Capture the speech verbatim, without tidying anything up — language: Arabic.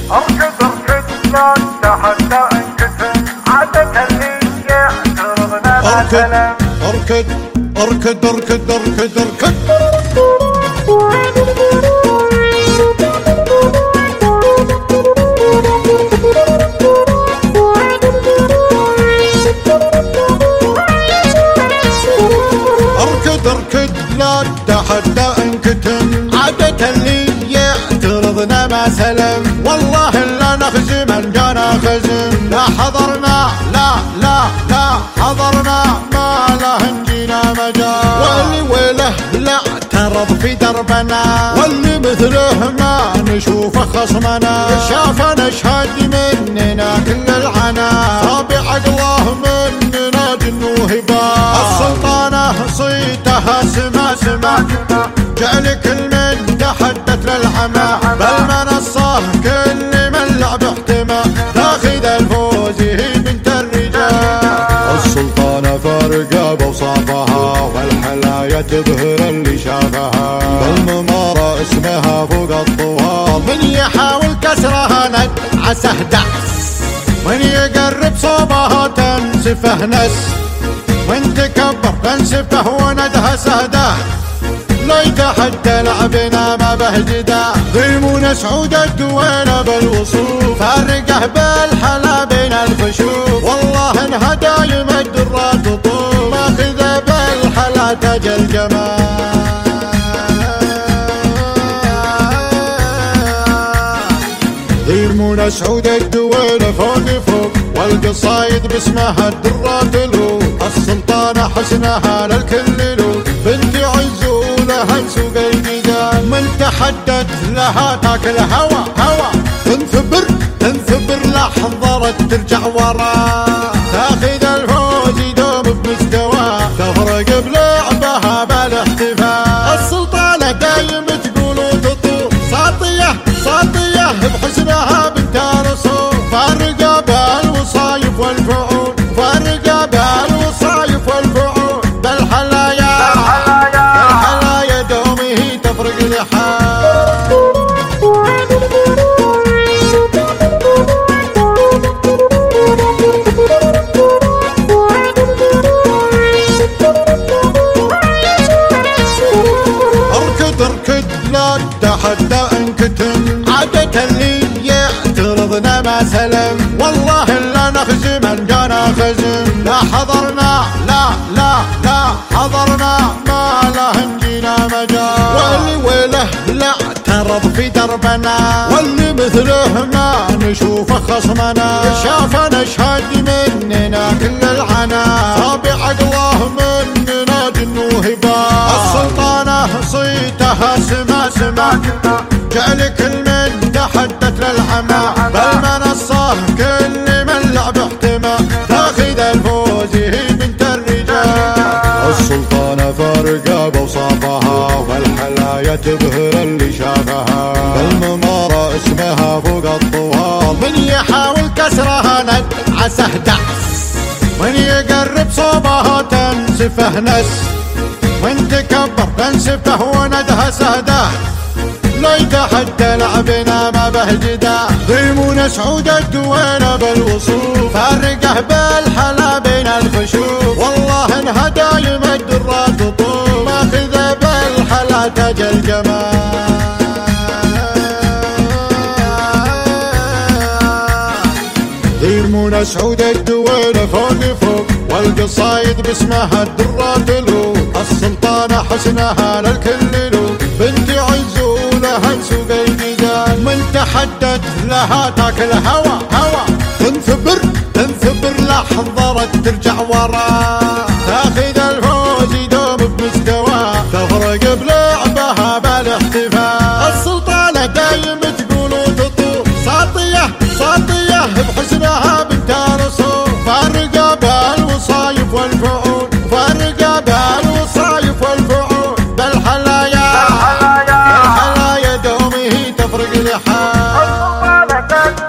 اركض اركض لا تحدى انكتم عادة اللي يعترضنا مثلا. اركض اركض اركض اركض اركض اركض اركض لا تحدى انكتم عادة اللي يعترضنا ما سلم. والله لا نخزم ان جانا خزم، لا حضرنا لا لا لا حضرنا ما له نجينا مجال. واللي وله لا اعترض في دربنا، واللي مثله ما نشوفه خصمنا. شافنا اشهد مننا كل العنا، صابع عقله مننا جن وهبال. السلطانة صيتها سما سما، جعل كل من تحدث للعمى. بالمنصة كل من لعب احتمى، تاخذ الفوز هي بنت الرجال. السلطانة فارقة بوصافها، والحلايا تبهر اللي شافها. بالممارة اسمها فوق الطوال، من يحاول كسرها ندعسه دعس، من يقرب صوبها تنسفه نس، من تكبر تنسفه وندهسه ده. لا يتحدى لعبنا ما بهجده، ضيمون سعود الدوينة بالوصوف. فارقه بالحلا بين الخشوف، والله انها دايم الدرات تطوف. ماخذه بالحلا تاج الجمال، ضيمون سعود الدوينة فوق فوق، والقصايد باسمها الدرات تلوف. السلطانة حسنها للكل لوف، بنت عز ولها سوق الجدال. من تحدث لها تاكل هوا هوا، تنثبر تنثبر لحظرت ترجع ورا. تاخذ الفوز يدوم بمستوى، تفرق بلعبها بالاحتفال. السلطانة دايم تقول وتطوف، ساطية ساطية بحسنها بنت رسول. فارقة بالوصايف والفعول، فارقة بالوصايف والفعول. بالحلايا بالحلايا دومه تفرق لحال. اركض اركض لا تحدى انكتم عادة اللي يعترضنا ما سلم. والله لا نخزم ان جانا خزم، لا حضرنا لا لا لا حضرنا ما له نجينا مجال. واللي وله لا اعترض في دربنا، واللي مثله ما نشوفه خصمنا. شافنا اشهد مننا كل العنا، صابع عقله مننا جن وهبال. السلطانة صيتها سما سما، جعل كل من تحدث للعمى. بالمنصة كل من لعب احتمى، تاخذ الفوز هي بنت الرجال. السلطانة فارقة بوصافها، والحلايا تبهر اللي شافها. بالممارة اسمها فوق الطوال، من يحاول كسرها ندعسه دعس، من يقرب صوبها تنسفه نس، من تكبر تنسفه وندهسه ده. لا يتحدى لعبنا ما بهجده، ضيمون سعود الدوينة بالوصوف. فارقه بالحلا بين الخشوف، والله انها دايم الدرات تطوف. ماخذه بالحلا تاج الجمال، ضيمون سعود الدوينة فوق فوق، والقصايد باسمها الدرات تلوف. السلطانة حسنها للكل لوف، بنت عز ولها سوق الجدال. من تحدث لها تاكل هوا هوا، تنثبر تنثبر لحظرت ترجع ورا. تاخذ الفوز يدوم بمستوى، تفرق بلعبها بالاحتفال. السلطانة دايم تقول وتطوف، ساطية ساطية بحسنها بنت رسول. فارقة بالوصايف والفعول، فارقة بالوصايف والفعول. بالحلايا بالحلايا دومه تفرق لحال.